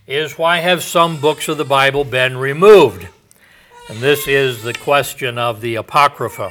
is, why have some books of the Bible been removed? And this is the question of the Apocrypha.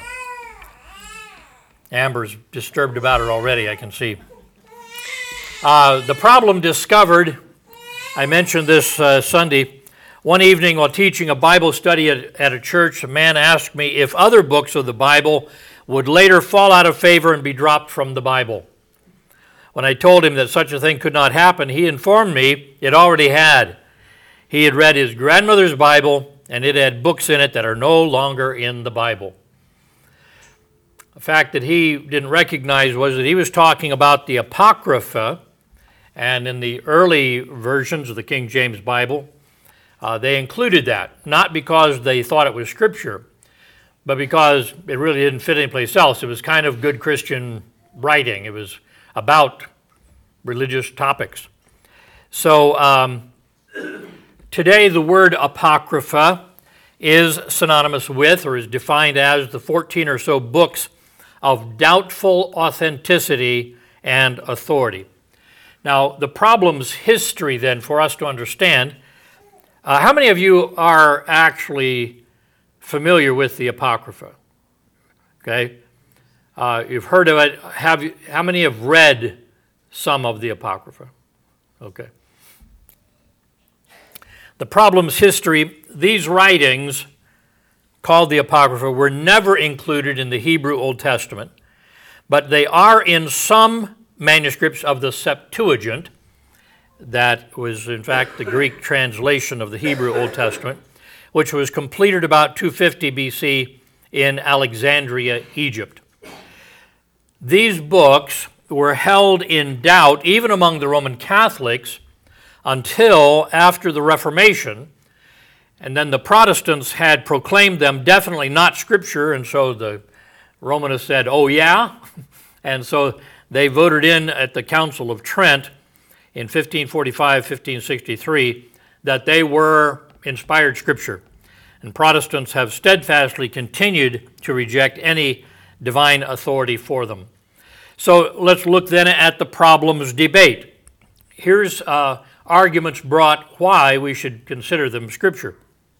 Amber's disturbed about it already, I can see. The problem discovered, I mentioned this Sunday. One evening while teaching a Bible study at a church, a man asked me if other books of the Bible would later fall out of favor and be dropped from the Bible. When I told him that such a thing could not happen, he informed me it already had. He had read his grandmother's Bible, and it had books in it that are no longer in the Bible. The fact that he didn't recognize was that he was talking about the Apocrypha, and in the early versions of the King James Bible, they included that, not because they thought it was Scripture, but because it really didn't fit anyplace else. It was kind of good Christian writing. It was about religious topics. So today the word Apocrypha is synonymous with, or is defined as, the 14 or so books of doubtful authenticity and authority. Now, the problem's history, then, for us to understand, how many of you are actually familiar with the Apocrypha? Okay? You've heard of it. How many have read some of the Apocrypha? Okay. The problem's history, these writings, called the Apocrypha, were never included in the Hebrew Old Testament, but they are in some manuscripts of the Septuagint. That was, in fact, the Greek translation of the Hebrew Old Testament, which was completed about 250 BC in Alexandria, Egypt. These books were held in doubt, even among the Roman Catholics, until after the Reformation, and then the Protestants had proclaimed them definitely not Scripture, and so the Romanists said, oh yeah, and so they voted in at the Council of Trent in 1545, 1563, that they were inspired Scripture. And Protestants have steadfastly continued to reject any divine authority for them. So let's look then at the problems debate. Here's arguments brought why we should consider them Scripture.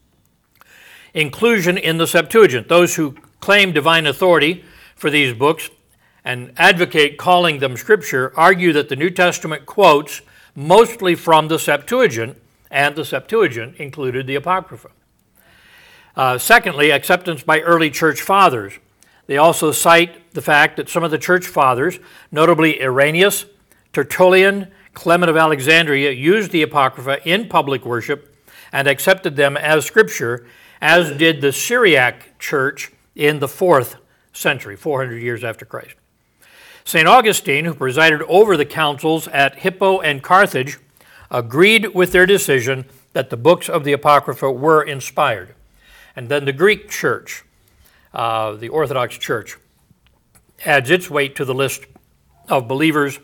Inclusion in the Septuagint. Those who claim divine authority for these books and advocate calling them Scripture argue that the New Testament quotes mostly from the Septuagint, and the Septuagint included the Apocrypha. Secondly, acceptance by early church fathers. They also cite the fact that some of the church fathers, notably Irenaeus, Tertullian, Clement of Alexandria, used the Apocrypha in public worship and accepted them as Scripture, as did the Syriac church in the 4th century, 400 years after Christ. St. Augustine, who presided over the councils at Hippo and Carthage, agreed with their decision that the books of the Apocrypha were inspired. And then the Greek church, the Orthodox Church, adds its weight to the list of believers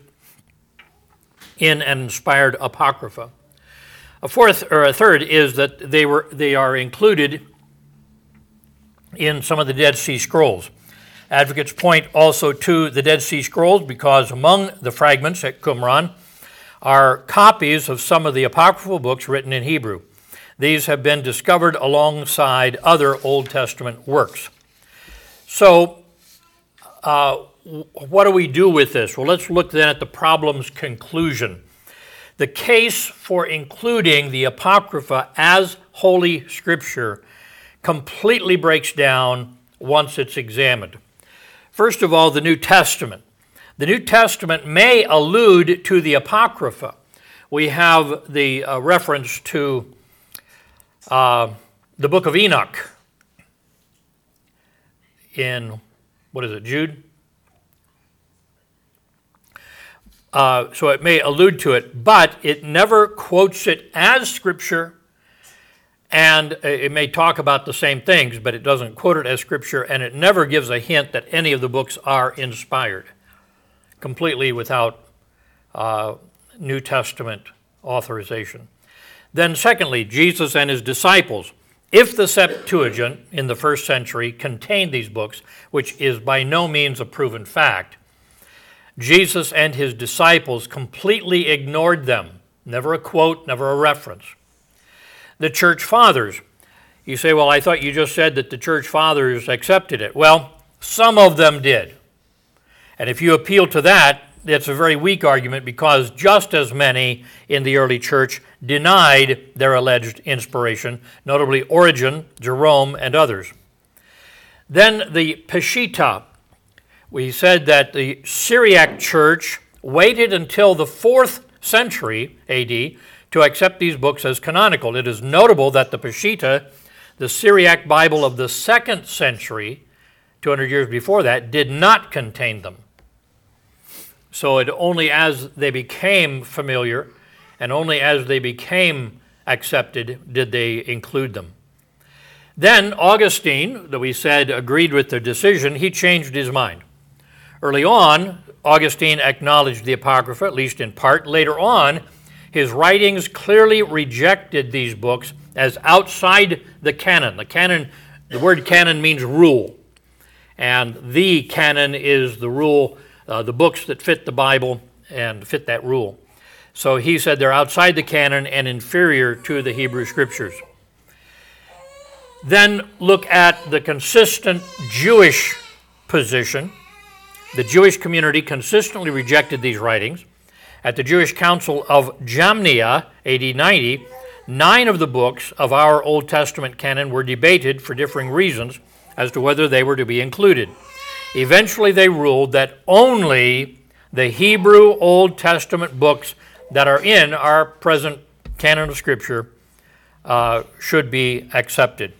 in an inspired Apocrypha. A third is that they are included in some of the Dead Sea Scrolls. Advocates point also to the Dead Sea Scrolls because among the fragments at Qumran are copies of some of the apocryphal books written in Hebrew. These have been discovered alongside other Old Testament works. So, what do we do with this? Well, let's look then at the problem's conclusion. The case for including the Apocrypha as Holy Scripture completely breaks down once it's examined. First of all, the New Testament. The New Testament may allude to the Apocrypha. We have the reference to the book of Enoch in, Jude? So it may allude to it, but it never quotes it as Scripture, and it may talk about the same things, but it doesn't quote it as Scripture, and it never gives a hint that any of the books are inspired, completely without New Testament authorization. Then secondly, Jesus and his disciples. If the Septuagint in the 1st century contained these books, which is by no means a proven fact, Jesus and his disciples completely ignored them, never a quote, never a reference. The church fathers. You say, well, I thought you just said that the church fathers accepted it. Well, some of them did. And if you appeal to that, it's a very weak argument because just as many in the early church denied their alleged inspiration, notably Origen, Jerome, and others. Then the Peshitta. We said that the Syriac church waited until the 4th century AD to accept these books as canonical. It is notable that the Peshitta, the Syriac Bible of the 2nd century, 200 years before that, did not contain them. So it only as they became familiar and only as they became accepted did they include them. Then Augustine, that we said agreed with the decision, he changed his mind. Early on, Augustine acknowledged the Apocrypha, at least in part. Later on, his writings clearly rejected these books as outside the canon. The word canon means rule. And the canon is the rule, the books that fit the Bible and fit that rule. So he said they're outside the canon and inferior to the Hebrew Scriptures. Then look at the consistent Jewish position. The Jewish community consistently rejected these writings. At the Jewish Council of Jamnia, AD 90, 9 of the books of our Old Testament canon were debated for differing reasons as to whether they were to be included. Eventually they ruled that only the Hebrew Old Testament books that are in our present canon of Scripture should be accepted.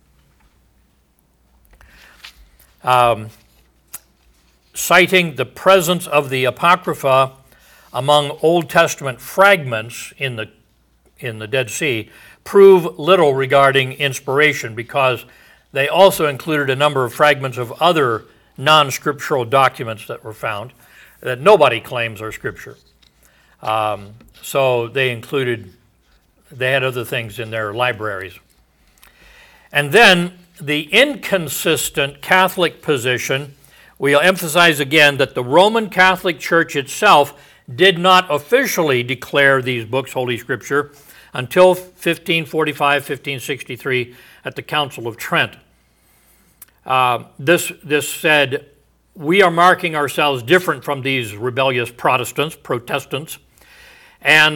Citing the presence of the Apocrypha among Old Testament fragments in the Dead Sea prove little regarding inspiration because they also included a number of fragments of other non-scriptural documents that were found that nobody claims are Scripture. So they had other things in their libraries. And then the inconsistent Catholic position, we'll emphasize again that the Roman Catholic Church itself did not officially declare these books Holy Scripture until 1545, 1563 at the Council of Trent. This said, we are marking ourselves different from these rebellious Protestants, and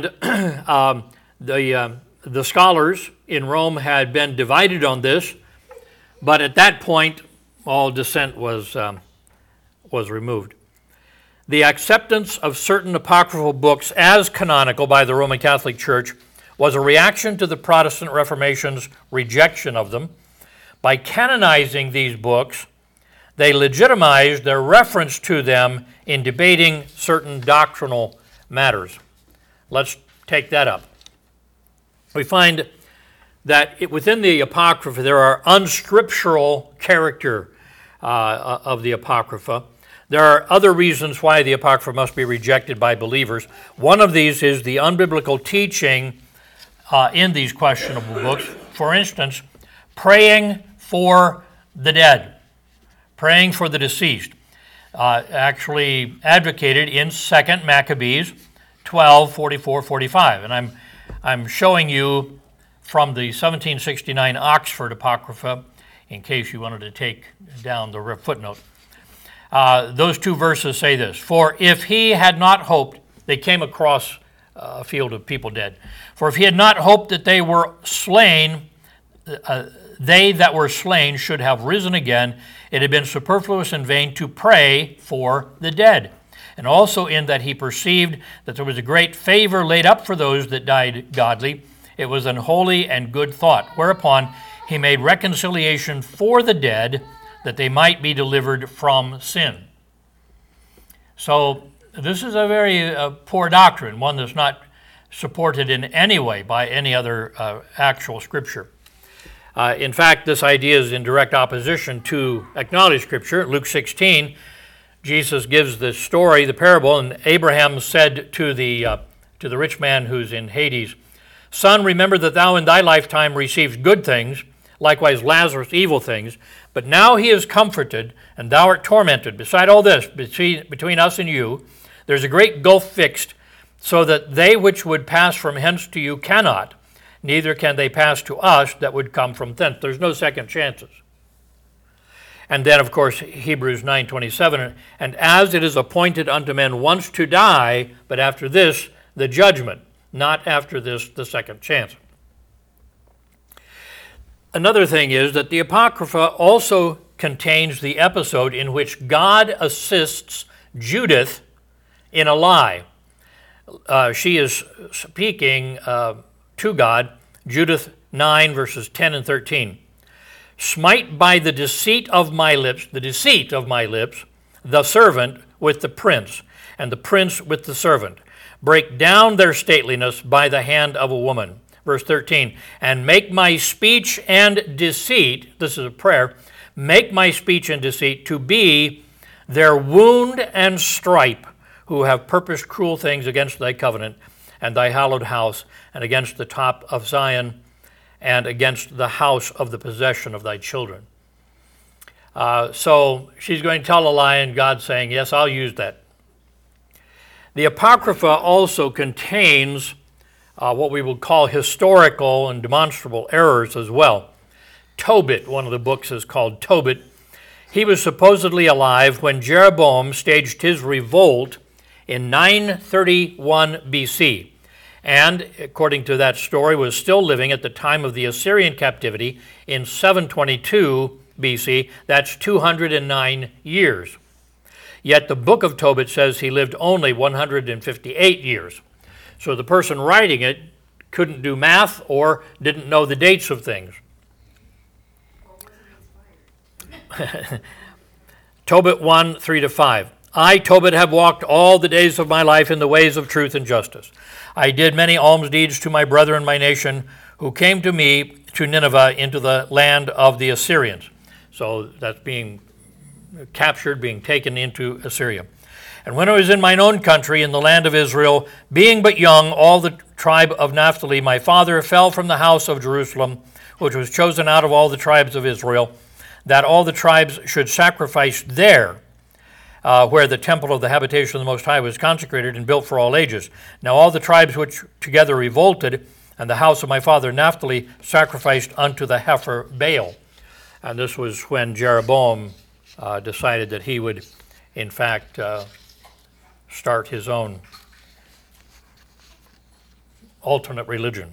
the scholars in Rome had been divided on this, but at that point, all dissent was removed. The acceptance of certain apocryphal books as canonical by the Roman Catholic Church was a reaction to the Protestant Reformation's rejection of them. By canonizing these books, they legitimized their reference to them in debating certain doctrinal matters. Let's take that up. We find that within the Apocrypha there are unscriptural character of the Apocrypha. There are other reasons why the Apocrypha must be rejected by believers. One of these is the unbiblical teaching in these questionable books. For instance, praying for the dead, praying for the deceased, actually advocated in 2 Maccabees 12, 44, 45. And I'm showing you from the 1769 Oxford Apocrypha, in case you wanted to take down the footnote. Those two verses say this: for if he had not hoped, they came across a field of people dead. For if he had not hoped that they were slain, they that were slain should have risen again. It had been superfluous and vain to pray for the dead. And also in that he perceived that there was a great favor laid up for those that died godly. It was an holy and good thought. Whereupon he made reconciliation for the dead, that they might be delivered from sin. So this is a very poor doctrine, one that's not supported in any way by any other actual Scripture. In fact, this idea is in direct opposition to acknowledged Scripture. Luke 16, Jesus gives the story, the parable, and Abraham said to the rich man who's in Hades, "Son, remember that thou in thy lifetime received good things, likewise Lazarus evil things, but now he is comforted, and thou art tormented. Beside all this, between us and you, there's a great gulf fixed, so that they which would pass from hence to you cannot, neither can they pass to us that would come from thence. There's no second chances. And then, of course, Hebrews 9:27, and as it is appointed unto men once to die, but after this, the judgment, not after this, the second chance. Another thing is that the Apocrypha also contains the episode in which God assists Judith in a lie. She is speaking to God, Judith 9, verses 10 and 13. Smite by the deceit of my lips, the servant with the prince, and the prince with the servant. Break down their stateliness by the hand of a woman. Verse 13, and make my speech and deceit, this is a prayer, make my speech and deceit to be their wound and stripe, who have purposed cruel things against thy covenant and thy hallowed house, and against the top of Zion, and against the house of the possession of thy children. So she's going to tell a lie, and God's saying, yes, I'll use that. The Apocrypha also contains what we would call historical and demonstrable errors as well. Tobit, one of the books is called Tobit. He was supposedly alive when Jeroboam staged his revolt in 931 BC, and according to that story, was still living at the time of the Assyrian captivity in 722 BC. That's 209 years. Yet the book of Tobit says he lived only 158 years. So the person writing it couldn't do math or didn't know the dates of things. Tobit 1, 3-5. I, Tobit, have walked all the days of my life in the ways of truth and justice. I did many alms deeds to my brethren, my nation, who came to me to Nineveh into the land of the Assyrians. So that's being captured, being taken into Assyria. And when I was in mine own country, in the land of Israel, being but young, all the tribe of Naphtali, my father, fell from the house of Jerusalem, which was chosen out of all the tribes of Israel, that all the tribes should sacrifice there, where the temple of the habitation of the Most High was consecrated and built for all ages. Now all the tribes which together revolted, and the house of my father Naphtali sacrificed unto the heifer Baal. And this was when Jeroboam decided that he would, in fact, start his own alternate religion.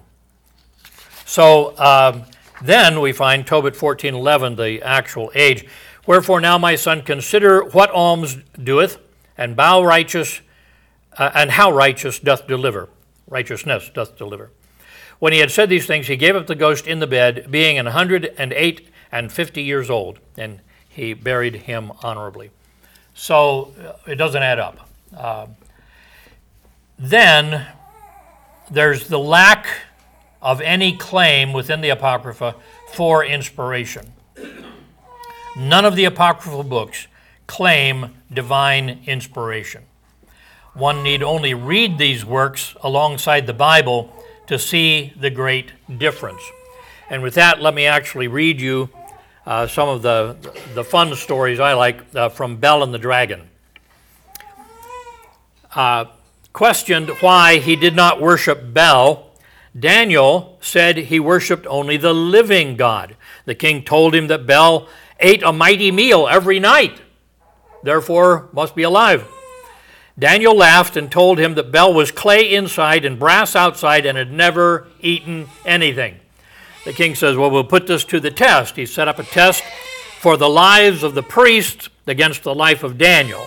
So then we find Tobit 14:11, the actual age. Wherefore now, my son, consider what alms doeth, and how righteousness doth deliver. Righteousness doth deliver. When he had said these things, he gave up the ghost in the bed, being 108 and 50 years old, and he buried him honorably. So it doesn't add up. Then there's the lack of any claim within the Apocrypha for inspiration. None of the apocryphal books claim divine inspiration. One need only read these works alongside the Bible to see the great difference. And with that, let me actually read you some of the fun stories I like from Bel and the Dragon. Questioned why he did not worship Bel, Daniel said he worshiped only the living God. The king told him that Bel ate a mighty meal every night, therefore must be alive. Daniel laughed and told him that Bel was clay inside and brass outside and had never eaten anything. The king says, well, we'll put this to the test. He set up a test for the lives of the priests against the life of Daniel.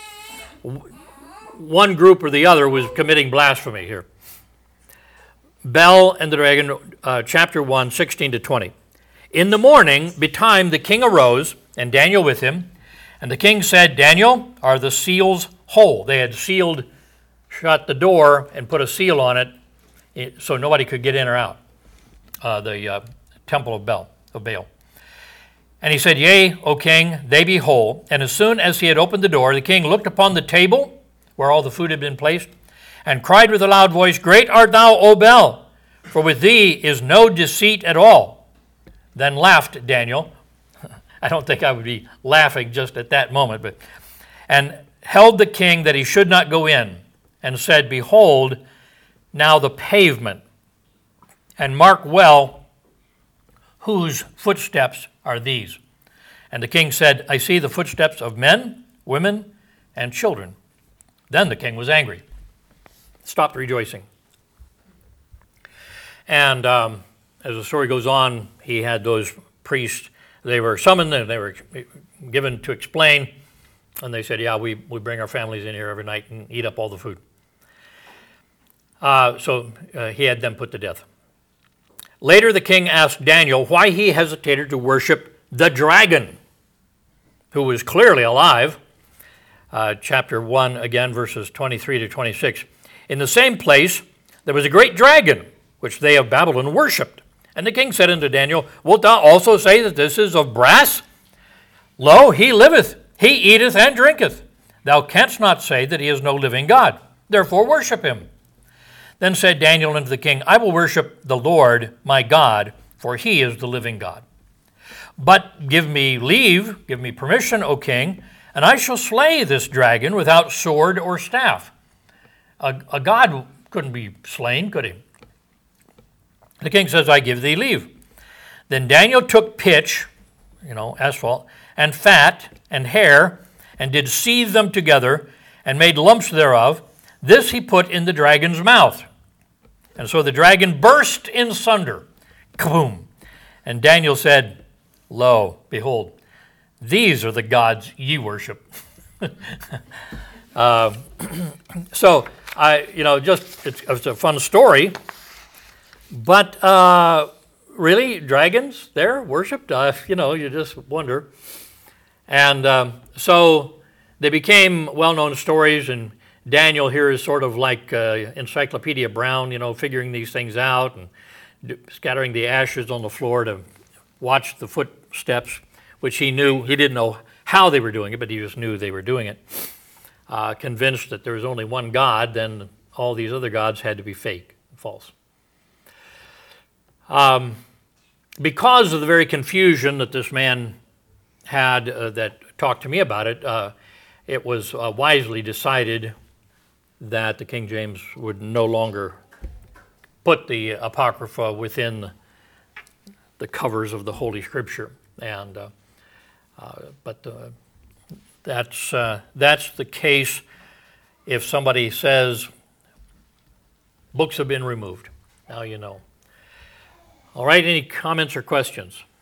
One group or the other was committing blasphemy here. Bel and the Dragon, chapter 1, 16-20. In the morning, betime, the king arose, and Daniel with him. And the king said, Daniel, are the seals whole? They had shut the door and put a seal on it so nobody could get in or out, the temple of Baal. And he said, Yea, O king, they be whole. And as soon as he had opened the door, the king looked upon the table where all the food had been placed, and cried with a loud voice, Great art thou, O Bel, for with thee is no deceit at all. Then laughed Daniel. I don't think I would be laughing just at that moment, and held the king that he should not go in. and said, Behold, now the pavement, and mark well whose footsteps are these. And the king said, I see the footsteps of men, women, and children. Then the king was angry, stopped rejoicing. And as the story goes on, he had those priests, they were summoned and they were given to explain. And they said, yeah, we bring our families in here every night and eat up all the food. So he had them put to death. Later, the king asked Daniel why he hesitated to worship the dragon, who was clearly alive. Chapter 1, again, verses 23 to 26. In the same place, there was a great dragon, which they of Babylon worshipped. And the king said unto Daniel, Wilt thou also say that this is of brass? Lo, he liveth, he eateth and drinketh. Thou canst not say that he is no living God. Therefore worship him. Then said Daniel unto the king, I will worship the Lord my God, for he is the living God. But give me leave, give me permission, O king, and I shall slay this dragon without sword or staff. A god couldn't be slain, could he? The king says, I give thee leave. Then Daniel took pitch, asphalt, and fat and hair, and did seethe them together, and made lumps thereof. This he put in the dragon's mouth. And so the dragon burst in sunder. Kaboom! And Daniel said, Lo, behold, these are the gods ye worship. So, it's a fun story. But really, dragons there worshipped? You just wonder. And so they became well-known stories, and Daniel here is sort of like Encyclopedia Brown, figuring these things out and scattering the ashes on the floor to watch the footsteps, which he knew. He didn't know how they were doing it, but he just knew they were doing it. Convinced that there was only one God, then all these other gods had to be fake, false. Because of the very confusion that this man had that talked to me about it, it was wisely decided that the King James would no longer put the Apocrypha within the covers of the Holy Scripture. And but that's the case if somebody says books have been removed. Now you know. All right, any comments or questions?